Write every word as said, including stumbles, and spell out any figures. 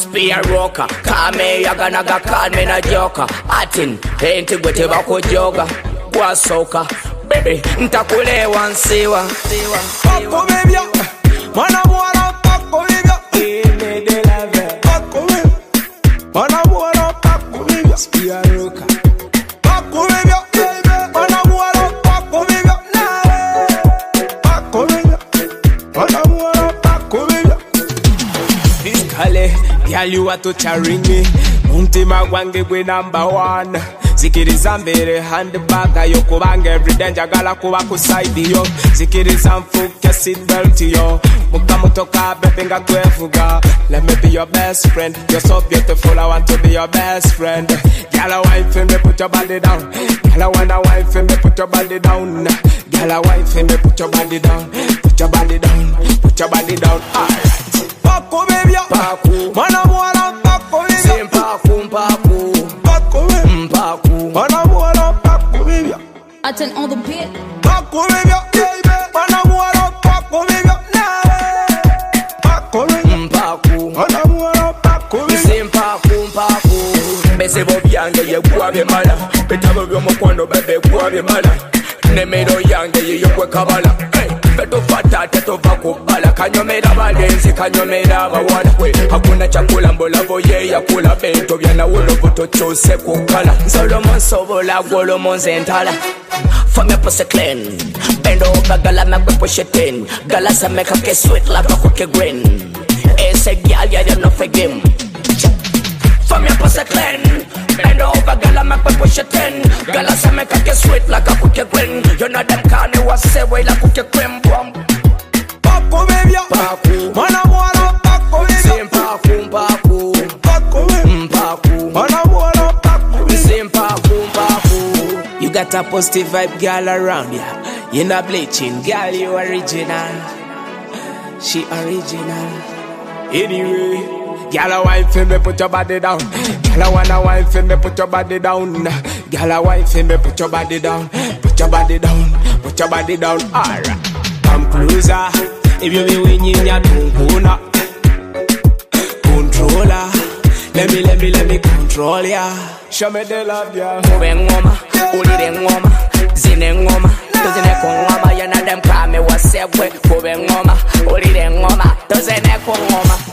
spear rocker. Call me Yaganaga, call me na joker. Atin, ain't it with tobacco joga. Wa soka, baby, ntakule wansiwa. Paco baby, mana mwana Paco baby. Me de la vie. Paco baby, mana mwana Paco baby. Spear rocker. Paco baby, mana mwana Paco baby. Paco baby, mana mwana Paco baby. This kale, girl you are to charingi. Untima wange we number one. Zikiriza mbere handbag yo kubanga everyday njagala kuba ku side yo. Zikiriza mfuke seatbelt yo. Muka mutoka baby nga kwevuga. Let me be your best friend. You're so beautiful, I want to be your best friend. Girl, I wife me, put your body down. Girl, I wanna wife me, put your body down. Girl, I wife me, put your body down. Put your body down. Put your body down. Alright. Paco baby, Paco. Mana mwana Paco baby. Same Paco, Paco. Paco baby. Paco. Mana mwana Paco baby. I turn on the beat. Paco baby, baby. Mana mwana Paco baby. Paco baby. Paco. Mana mwana Paco baby. Same Paco, Paco. Bese bobi yange ye kuabe mala. Betabo byo mukwano bebe kuabe mala. Nemero yange ye yokwe kabala. Beto fata teto vako bala. Kanyomera balenzi, kanyomera bawala. Hakuna chakula mbola voye ya kula. Bento vyana ulo voto chose kukala. Solomon sobola Solomon zentala. For me pussy clean. Bend over gala make me push it in. Gala say make her get sweet like a cookie grin. Hey say girl yeah you know for game. For me pussy clean. Bend over gala make me push it in. Gala say make her get sweet like a cookie grin. You know them can't was say way like cookie cream bomb. Paco baby, Paco. mana mwana Paco baby. Same Paco, Paco. Paco baby, Paco. mana mwana Paco baby. Same Paco, Paco. You got a positive vibe girl around ya. You not bleaching, girl you original. She original. Anyway, girl a wine for me, put your body down. Girl a wanna wine for me, put your body down. Girl a wine for me, put your body down. Put your body down, put your body down. Alright, come closer. If you be winning, ya don't wanna controller. Let me, let me, let me control ya. Show me the love, yeah. Mube ngoma, ulire ngoma, zine ngoma, tuzine ku ngoma. Yana dem call me what's up with. Mube ngoma, ulire ngoma, tuzine ku ngoma.